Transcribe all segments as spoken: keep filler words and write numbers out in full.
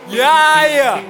Yeah, yeah.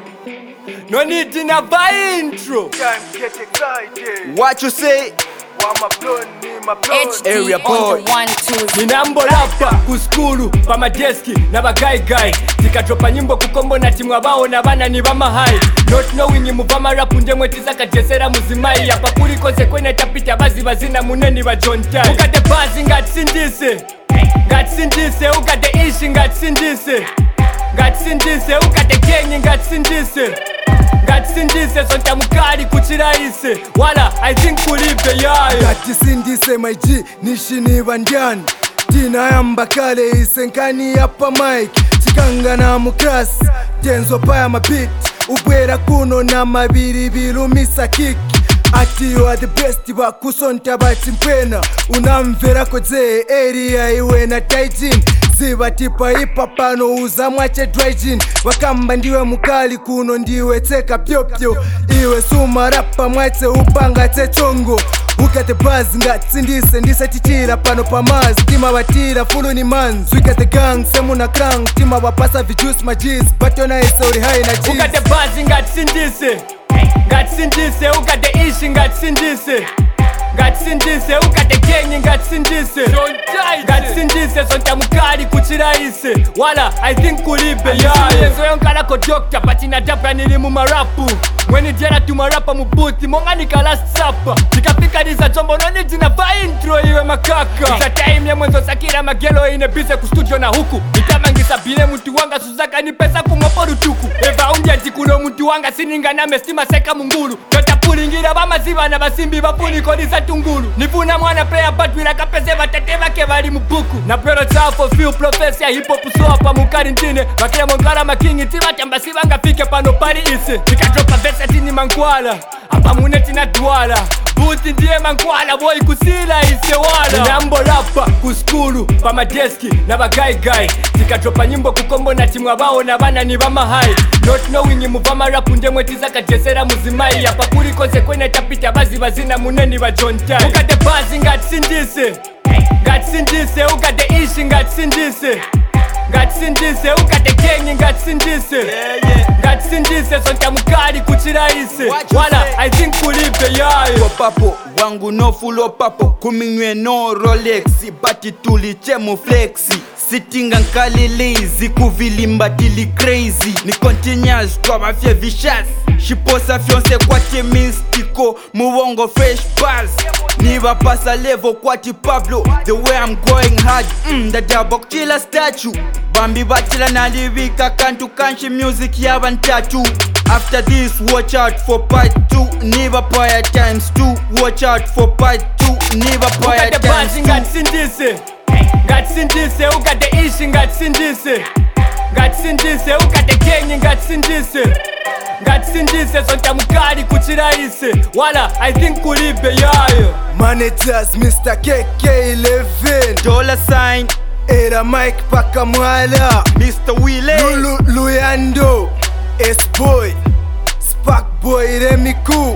No need to have an intro. Time get excited. What you say? Want my blood, need my blood. H D Area on boy. the one two. Ninambo rapa kuskulu pa madeski na bagaigai tikatopa nyimbo kukombo na timu abao na bana ni bama hai not knowing muvama rap ndemwe tizaka jesera muzimai yapa kuri konsekwene tapita bazi bazina muneni ba John Tai ukate bazi ngatsindise ngatsindise ukate ishi ngatsindise ngatsindise ukate kenyi ngatsindise ngatsindise sonta mukali kuchiraise wala I think kulipe yayo ngatisindise my G nishini bandyani tina yamba kale isenkani yapa mike chikangana mukras tenzo paya mabit ubwera kuno na mabiri bilumisa kiki ati you are the best bakusonta bachimpena unamvera kodze area iwe na taijin ziva tipa ipa pano uza mwache dryjin wakamba ndiwe mukali kuno ndiwe teka pyopyo iwe suma rapa mwache upanga techongo ukate bazi ngatsindise ndise tichira pano pamazi tima batira fulu ni manzi ukate gang semu na krang tima bapasa vijuice majis batona ise uri hai na jis ukate bazi ngatsindise ngatsindise ukate ishi ngatsindise ngatsindise ukate kenyi ngatsindise ngatsindise sonta mukali kuchiraise wala I think kulipe yayo yenzo yonkalako doctor patina dabra nili mu marapu mweni jera tumarapa mubuti monganika last supper tikapika niza chombo noni jina va intro iwe makaka za time ya mwenzo sakira magelo ine bize kustudio na huku nitamangisa bile mtu wanga suzaka ni pesa kumoporu tuku eva undia jikuno mtu wanga sininga na mestima seka mungulu jota pulingira bamaziba na basimbi bapuni kodi za tungulu nifuna mwana player badwila kapese batete bake bali mubuku na pero chafo feel professor hip hop soa pa mukari ntine bakira mongara makingi tibatamba sibanga fike pano pari ise tikatoka vesa tini mankwala apa muneti na duala buti ndiye mankwala boy kusila ise wala nambo rapa kuskulu pa madeski na bagaigai tikatopa nyimbo kukombo na timu abao na bana ni bama hai not knowing muvama rap ndemwe tizaka jesera muzimai apa kuri konsekwene tapita bazi bazina muneni ba John Tai ukate bazi ngatsindise ngatsindise ukate ishi ngatsindise ngatsindise ukate kenyi ngatsindise ngatsindise sonta mukali kuchiraise wala I think kulipe yayo Papo wangu no full of papo kuminywe no Rolex bati tuliche mu flexi sitting ankali lazy kuvilimba tili crazy ni continuous kwa mafia vicious shiposa fiance kwati mystico muwongo fresh bars niba pasa level kwati Pablo the way I'm going hard mm, the double killer statue bambi batila nalivika kantu kanshi music yabantatu after this watch out for part two niba paya times two watch out for part two niba paya ukate times bazi two ngatsindise ngatsindise ukate ishi ngatsindise ngatsindise ukate kenyi ngatsindise ngatsindise sonta mukali kuchiraise wala I think kulipe yayo managers Mister K K eleven dollar sign era Mike paka mwala Mister Willie Lulu Luyando S-Boy Spark Boy Remiku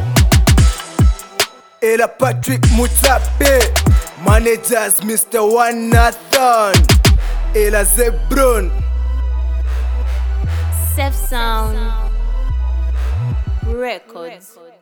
era Patrick Mutape managers Mister One Nathan era Zebron Safe Sound Records.